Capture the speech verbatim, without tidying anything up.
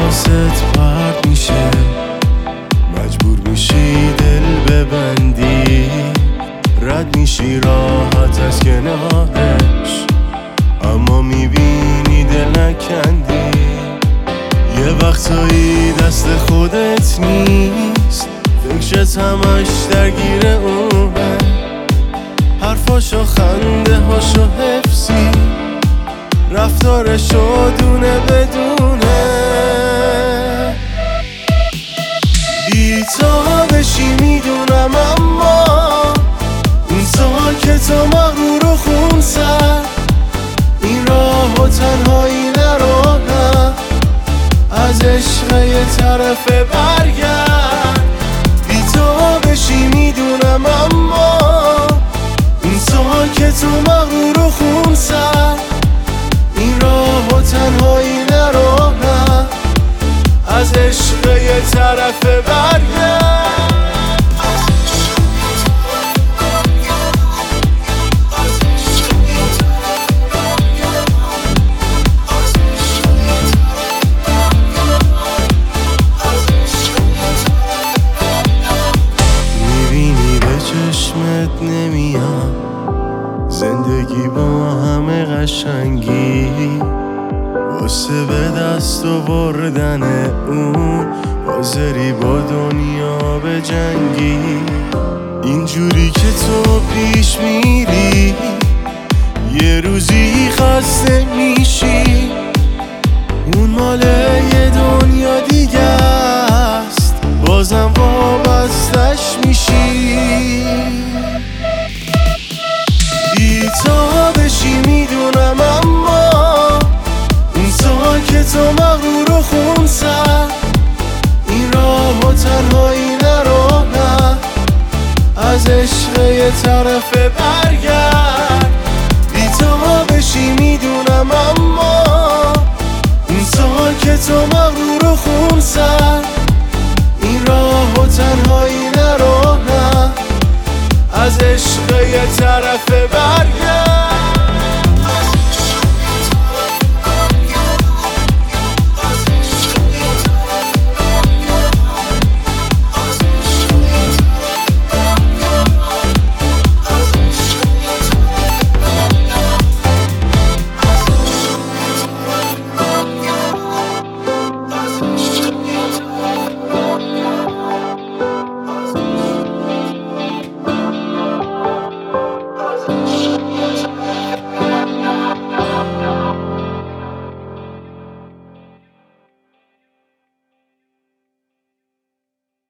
حواست پرت میشه، مجبور میشی دل ببندی، رد میشی راحت از کنارش، اما میبینی دل نکندی. یه وقتایی دست خودت نیست، فکرت همش درگیر اونه، حرفاشو خنده هاشو حفظی، رفتارشو دونه بدونه. بی‌تابشی میدونم، اما اون ساکت و مغرور و خونسر، این راه و تنهایی نرو، نه از عشق یه طرف برگرد. بی‌تابشی میدونم، اما اون ساکت و مغرور و خونسر، این راه و تنهایی نرو، نه از عشق یه طرف برگرد. میبینی به چشمت نمیام زندگی با همه قشنگی، واسه به دست آوردن اون حاضری با دنیا به جنگی. اینجوری که تو پیش میری یه روزی خسته میشی، اون مال یه دنیا دیگه است، بازم وابستش میشی. بی‌تابشی میدونم، اما اون ساکت و مغرور و خونسر، این راه و تنهایی نرو، نه از عشق یه طرف برگرد. بی‌تابشی میدونم، اما اون ساکت و مغرور و خونسر، این راه و تنهایی نرو، نه از عشق یه طرف برگرد.